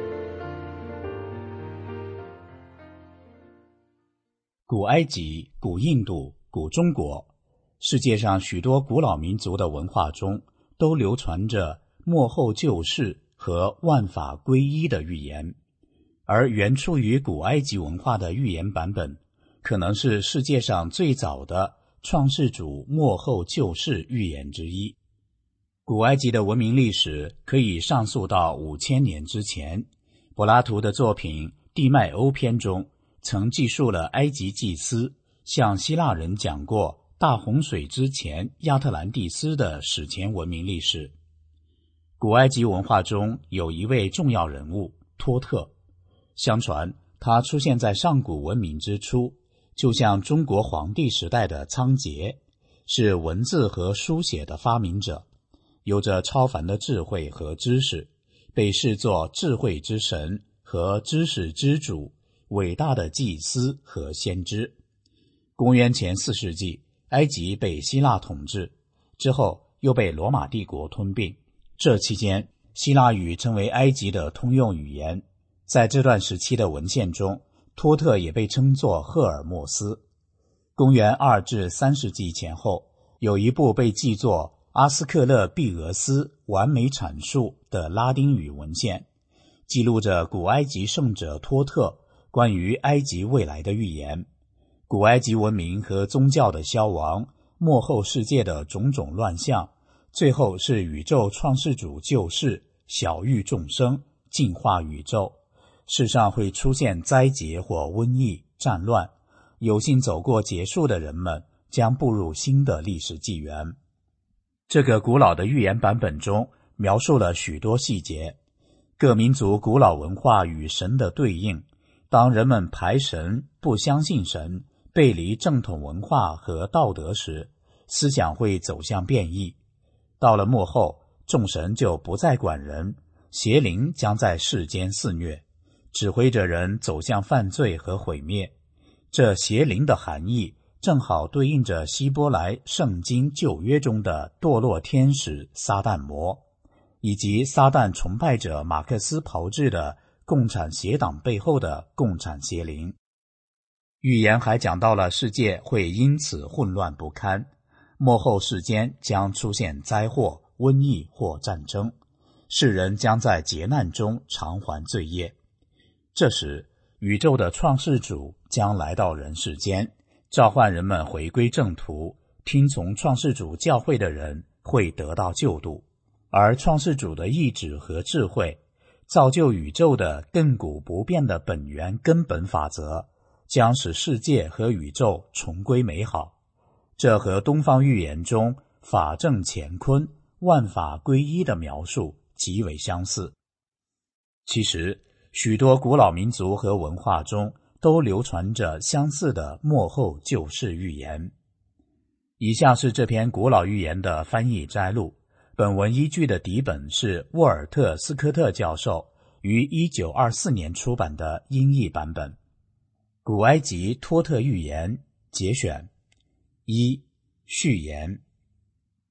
古埃及、古印度、古中国，世界上许多古老民族的文化中都流传着末后救世和万法归一的预言。而原出于古埃及文化的预言版本，可能是世界上最早的创世主末后救世预言之一。古埃及的文明历史可以上溯到五千年之前。柏拉图的作品《地脉欧篇》中曾记述了埃及祭司向希腊人讲过大洪水之前亚特兰蒂斯的史前文明历史。古埃及文化中有一位重要人物托特，相传他出现在上古文明之初，就像中国黄帝时代的仓颉，是文字和书写的发明者，有着超凡的智慧和知识，被视作智慧之神和知识之主，伟大的祭司和先知。公元前四世纪，埃及被希腊统治，之后又被罗马帝国吞并。这期间，希腊语成为埃及的通用语言。在这段时期的文献中，托特也被称作赫尔墨斯。公元二至三世纪前后，有一部被记作阿斯克勒庇俄斯完美阐述的拉丁语文献，记录着古埃及圣者托特关于埃及未来的预言。古埃及文明和宗教的消亡，末后世界的种种乱象，最后是宇宙创世主救世，晓谕众生，净化宇宙。世上会出现灾劫或瘟疫、战乱，有幸走过结束的人们将步入新的历史纪元。这个古老的预言版本中描述了许多细节，各民族古老文化与神的对应。当人们排神、不相信神、背离正统文化和道德时，思想会走向变异。到了末后，众神就不再管人，邪灵将在世间肆虐，指挥着人走向犯罪和毁灭。这邪灵的含义正好对应着希伯来圣经旧约中的堕落天使撒旦魔，以及撒旦崇拜者马克思炮制的共产邪党背后的共产邪灵。预言还讲到了世界会因此混乱不堪，末后世间将出现灾祸、瘟疫或战争，世人将在劫难中偿还罪业。这时，宇宙的创世主将来到人世间，召唤人们回归正途，听从创世主教诲的人会得到救度，而创世主的意志和智慧，造就宇宙的亘古不变的本源根本法则，将使世界和宇宙重归美好。这和东方预言中法正乾坤、万法归一的描述极为相似。其实，许多古老民族和文化中都流传着相似的末后救世预言。以下是这篇古老预言的翻译摘录，本文依据的底本是沃尔特·斯科特教授于一九二四年出版的英译版本。古埃及托特预言节选一、序言。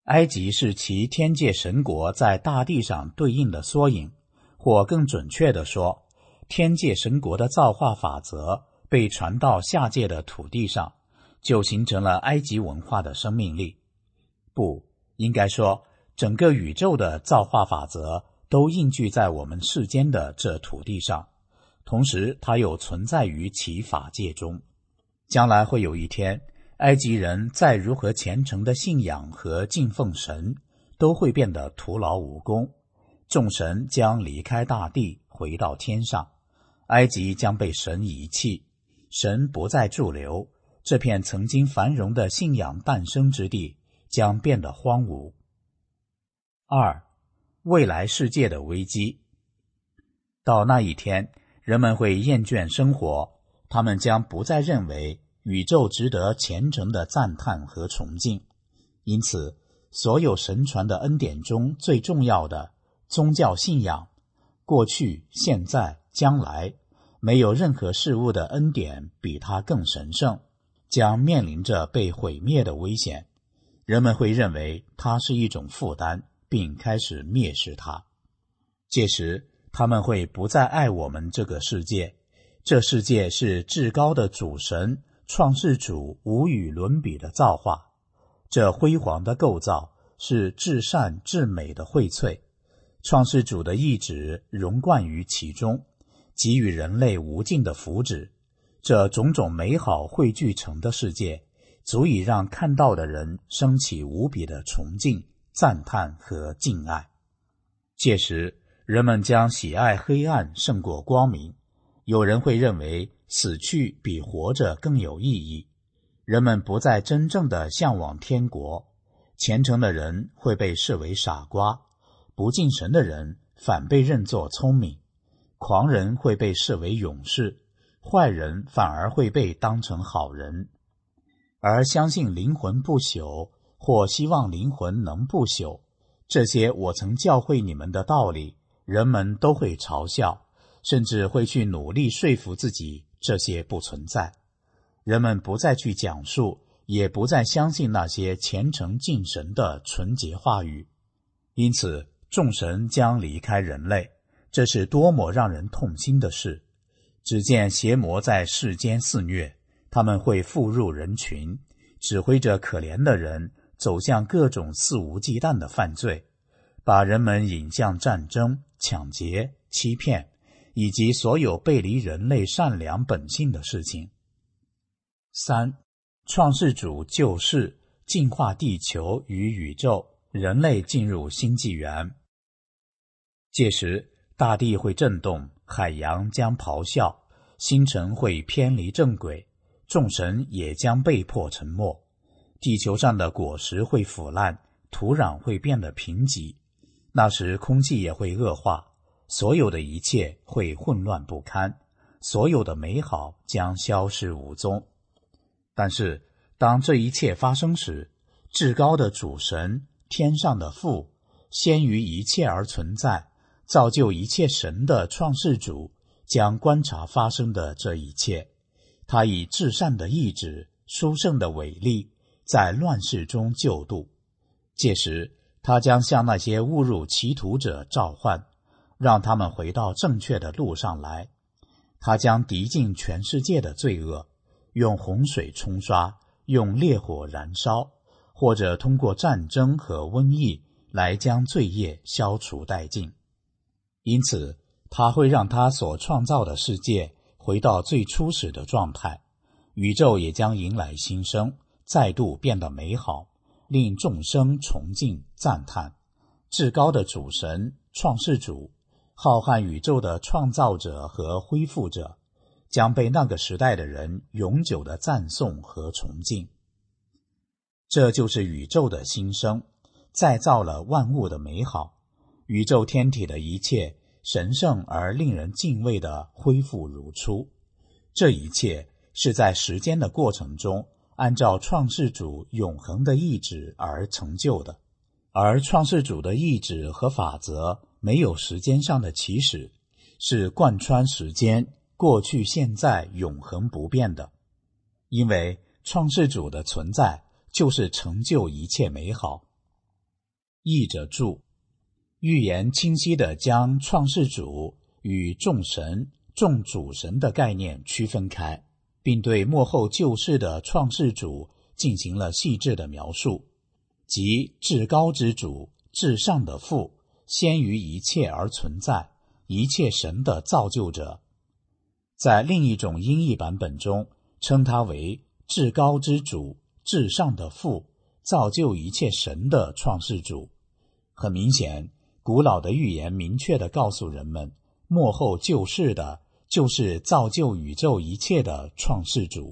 埃及是其天界神国在大地上对应的缩影，或更准确地说，天界神国的造化法则被传到下界的土地上，就形成了埃及文化的生命力。不，应该说，整个宇宙的造化法则都印据在我们世间的这土地上，同时它又存在于其法界中。将来会有一天，埃及人再如何虔诚的信仰和敬奉神，都会变得徒劳无功。众神将离开大地，回到天上，埃及将被神遗弃，神不再驻留，这片曾经繁荣的信仰诞生之地将变得荒芜。二、未来世界的危机。到那一天，人们会厌倦生活，他们将不再认为宇宙值得虔诚的赞叹和崇敬。因此，所有神传的恩典中最重要的宗教信仰，过去、现在、将来，没有任何事物的恩典比它更神圣，将面临着被毁灭的危险。人们会认为它是一种负担，并开始蔑视它。届时，他们会不再爱我们这个世界。这世界是至高的主神创世主无与伦比的造化，这辉煌的构造是至善至美的荟萃，创世主的意志融贯于其中，给予人类无尽的福祉。这种种美好汇聚成的世界，足以让看到的人升起无比的崇敬、赞叹和敬爱。届时，人们将喜爱黑暗胜过光明，有人会认为死去比活着更有意义。人们不再真正的向往天国，虔诚的人会被视为傻瓜，不敬神的人反被认作聪明，狂人会被视为勇士，坏人反而会被当成好人。而相信灵魂不朽，或希望灵魂能不朽，这些我曾教会你们的道理，人们都会嘲笑，甚至会去努力说服自己这些不存在。人们不再去讲述，也不再相信那些虔诚敬神的纯洁话语。因此，众神将离开人类，这是多么让人痛心的事。只见邪魔在世间肆虐，他们会附入人群，指挥着可怜的人走向各种肆无忌惮的犯罪，把人们引向战争、抢劫、欺骗，以及所有背离人类善良本性的事情。三、创世主救世，净化地球与宇宙，人类进入新纪元。届时，大地会震动，海洋将咆哮，星辰会偏离正轨，众神也将被迫沉没。地球上的果实会腐烂，土壤会变得贫瘠，那时空气也会恶化，所有的一切会混乱不堪，所有的美好将消失无踪。但是，当这一切发生时，至高的主神，天上的父，先于一切而存在，造就一切神的创世主，将观察发生的这一切。他以至善的意志、殊胜的伟力，在乱世中救度。届时，他将向那些误入歧途者召唤，让他们回到正确的路上来。他将涤净全世界的罪恶，用洪水冲刷，用烈火燃烧，或者通过战争和瘟疫来将罪业消除殆尽。因此，他会让他所创造的世界回到最初始的状态，宇宙也将迎来新生，再度变得美好，令众生崇敬赞叹。至高的主神、创世主，浩瀚宇宙的创造者和恢复者，将被那个时代的人永久的赞颂和崇敬。这就是宇宙的新生，再造了万物的美好，宇宙天体的一切神圣而令人敬畏的恢复如初。这一切是在时间的过程中，按照创世主永恒的意志而成就的。而创世主的意志和法则没有时间上的起始，是贯穿时间，过去现在永恒不变的。因为创世主的存在就是成就一切美好。 译者注，预言清晰地将创世主与众神、众主神的概念区分开，并对末后救世的创世主进行了细致的描述，即至高之主、至上的父，先于一切而存在，一切神的造就者。在另一种音译版本中，称他为至高之主、至上的父，造就一切神的创世主。很明显，古老的预言明确地告诉人们，末后救世的就是造就宇宙一切的创世主。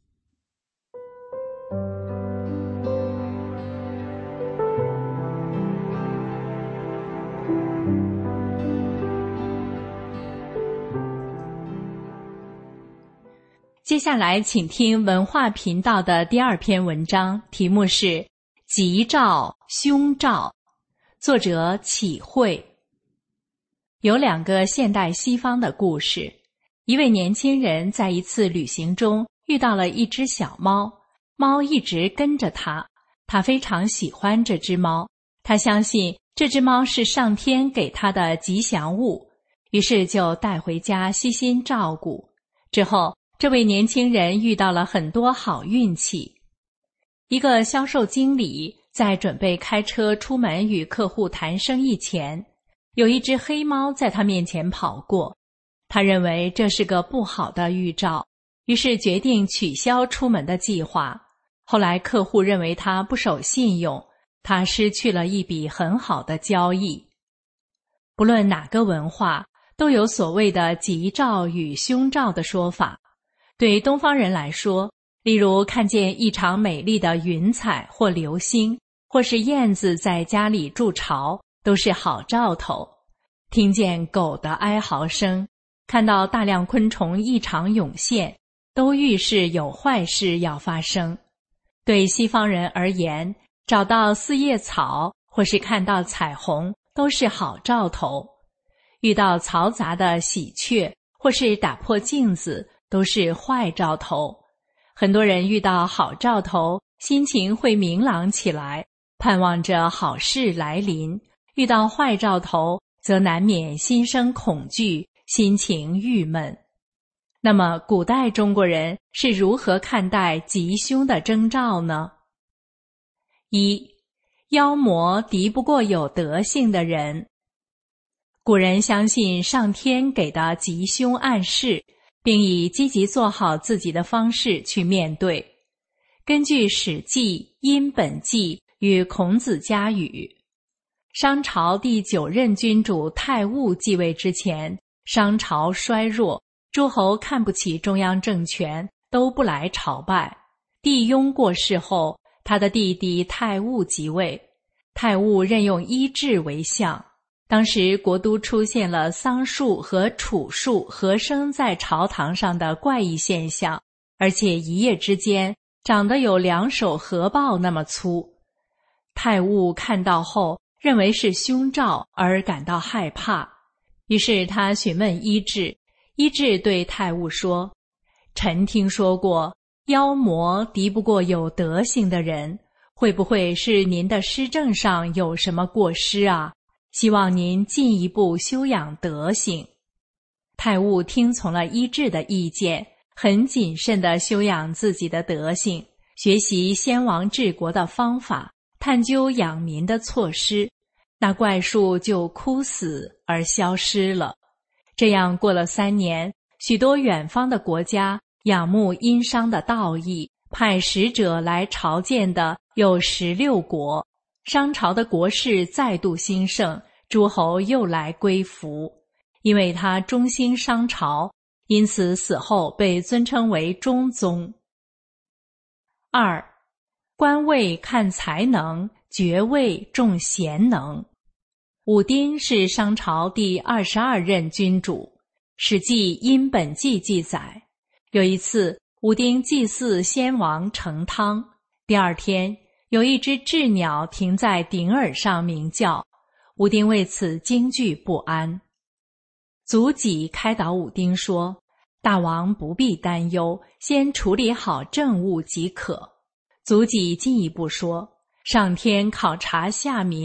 接下来请听文化频道的第二篇文章，题目是吉兆凶兆，作者启慧。有两个现代西方的故事。一位年轻人在一次旅行中遇到了一只小猫，猫一直跟着他，他非常喜欢这只猫，他相信这只猫是上天给他的吉祥物，于是就带回家悉心照顾。之后这位年轻人遇到了很多好运气。一个销售经理在准备开车出门与客户谈生意前，有一只黑猫在他面前跑过，他认为这是个不好的预兆，于是决定取消出门的计划。后来客户认为他不守信用，他失去了一笔很好的交易。不论哪个文化，都有所谓的吉兆与凶兆的说法。对东方人来说，例如看见异常美丽的云彩或流星，或是燕子在家里筑巢，都是好兆头。听见狗的哀嚎声，看到大量昆虫异常涌现，都预示有坏事要发生。对西方人而言，找到四叶草或是看到彩虹都是好兆头。遇到嘈杂的喜鹊或是打破镜子都是坏兆头。很多人遇到好兆头，心情会明朗起来，盼望着好事来临；遇到坏兆头，则难免心生恐惧，心情郁闷。那么，古代中国人是如何看待吉凶的征兆呢？一、妖魔敌不过有德性的人。古人相信上天给的吉凶暗示，并以积极做好自己的方式去面对。根据《史记·殷本纪》与孔子家语，商朝第九任君主太戊继位之前，商朝衰弱，诸侯看不起中央政权，都不来朝拜。帝雍过世后，他的弟弟太戊即位。太戊任用伊稚为相。当时国都出现了桑树和楚树合生在朝堂上的怪异现象，而且一夜之间长得有两手合抱那么粗。太戊看到后，认为是凶兆而感到害怕，于是他询问伊稚。伊稚对太戊说：“臣听说过，妖魔敌不过有德行的人，会不会是您的施政上有什么过失啊？希望您进一步修养德行。”太戊听从了伊稚的意见，很谨慎地修养自己的德行，学习先王治国的方法，探究养民的措施，那怪树就枯死而消失了。这样过了三年，许多远方的国家仰慕殷商的道义，派使者来朝见的有十六国。商朝的国势再度兴盛，诸侯又来归服。因为他忠心商朝，因此死后被尊称为中宗。二、官位看才能，爵位重贤能。武丁是商朝第二十二任君主。史记·殷本纪记载，有一次武丁祭祀先王成汤，第二天有一只鸷鸟停在顶耳上鸣叫，武丁为此惊惧不安。祖己开导武丁说：“大王不必担忧，先处理好政务即可。”祖己进一步说：“上天考察下民，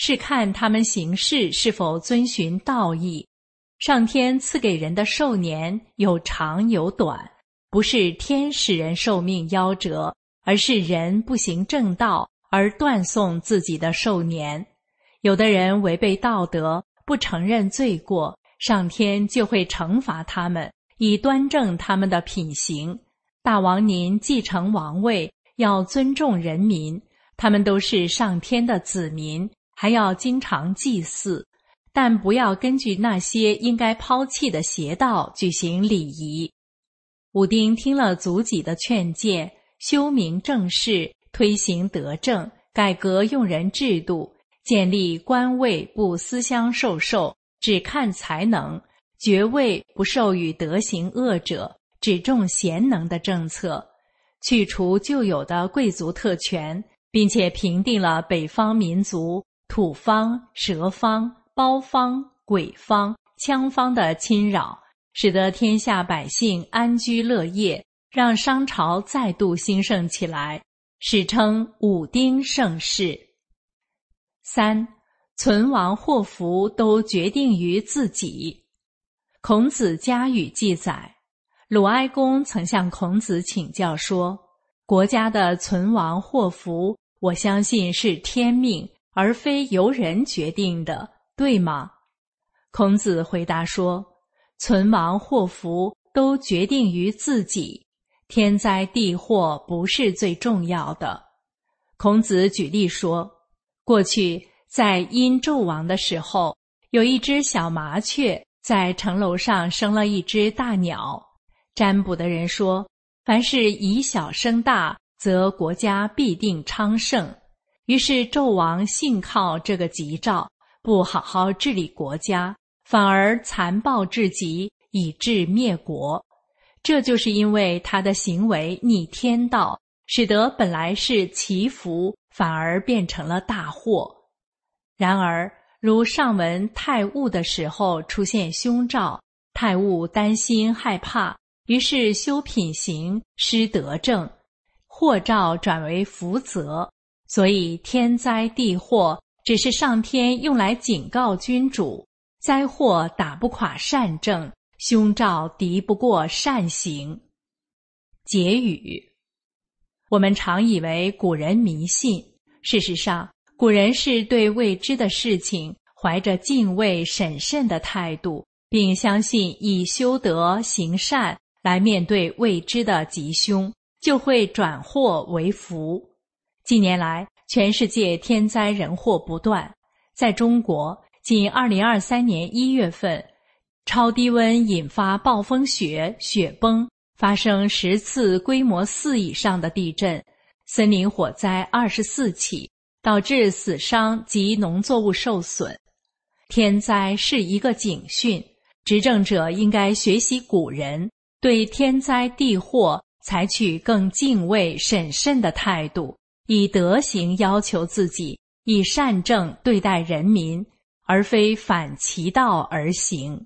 是看他们行事是否遵循道义。上天赐给人的寿年有长有短，不是天使人寿命夭折，而是人不行正道而断送自己的寿年。有的人违背道德，不承认罪过，上天就会惩罚他们，以端正他们的品行。大王您继承王位，要尊重人民，他们都是上天的子民，还要经常祭祀，但不要根据那些应该抛弃的邪道举行礼仪。武丁听了祖己的劝诫，修明正事，推行德政，改革用人制度，建立官位不私相授受，只看才能，爵位不授予德行恶者，只重贤能的政策，去除旧有的贵族特权，并且平定了北方民族土方、蛇方、包方、鬼方、羌方的侵扰，使得天下百姓安居乐业，让商朝再度兴盛起来，史称武丁盛世。三，存亡祸福都决定于自己。孔子家语记载，鲁哀公曾向孔子请教说，国家的存亡祸福，我相信是天命，而非由人决定的，对吗？孔子回答说，存亡祸福都决定于自己，天灾地祸不是最重要的。孔子举例说，过去在殷纣王的时候，有一只小麻雀在城楼上生了一只大鸟。占卜的人说，凡是以小生大，则国家必定昌盛。于是纣王信靠这个吉兆，不好好治理国家，反而残暴至极，以致灭国。这就是因为他的行为逆天道，使得本来是祈福，反而变成了大祸。然而如上文太戊的时候出现凶兆，太戊担心害怕，于是修品行，施德政，祸兆转为福泽。所以天灾地祸只是上天用来警告君主，灾祸打不垮善政，凶兆敌不过善行。结语，我们常以为古人迷信，事实上古人是对未知的事情怀着敬畏审慎的态度，并相信以修德行善来面对未知的吉凶，就会转祸为福。近年来，全世界天灾人祸不断。在中国，仅二零二三年一月份，超低温引发暴风雪、雪崩，发生十次规模四以上的地震，森林火灾二十四起，导致死伤及农作物受损。天灾是一个警讯，执政者应该学习古人，对天灾地祸采取更敬畏审慎的态度，以德行要求自己，以善政对待人民，而非反其道而行。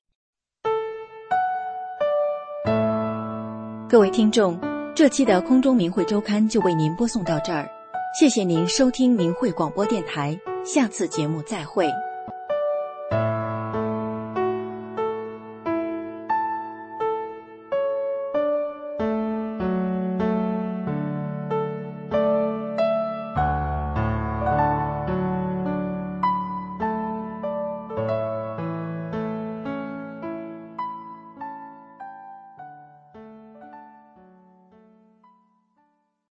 各位听众，这期的空中明慧周刊就为您播送到这儿，谢谢您收听明慧广播电台，下次节目再会。